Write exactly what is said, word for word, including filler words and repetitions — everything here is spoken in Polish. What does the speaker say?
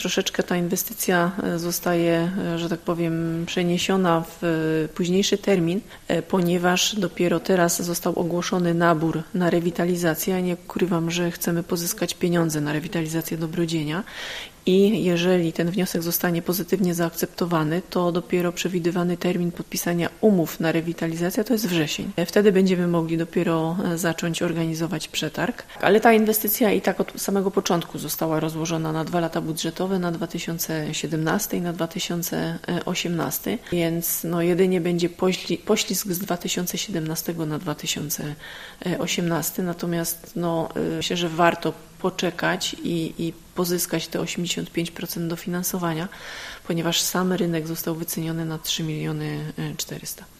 Troszeczkę ta inwestycja zostaje, że tak powiem, przeniesiona w późniejszy termin, ponieważ dopiero teraz został ogłoszony nabór na rewitalizację. Ja nie ukrywam, że chcemy pozyskać pieniądze na rewitalizację Dobrodzienia. I jeżeli ten wniosek zostanie pozytywnie zaakceptowany, to dopiero przewidywany termin podpisania umów na rewitalizację to jest wrzesień. Wtedy będziemy mogli dopiero zacząć organizować przetarg. Ale ta inwestycja i tak od samego początku została rozłożona na dwa lata budżetowe, na dwa tysiące siedemnasty i na dwa tysiące osiemnasty, więc no jedynie będzie pośli, poślizg z dwa tysiące siedemnastego na dwa tysiące osiemnasty. Natomiast no, myślę, że warto poczekać i, i pozyskać te osiemdziesiąt pięć procent dofinansowania, ponieważ sam rynek został wyceniony na trzy miliony czterysta.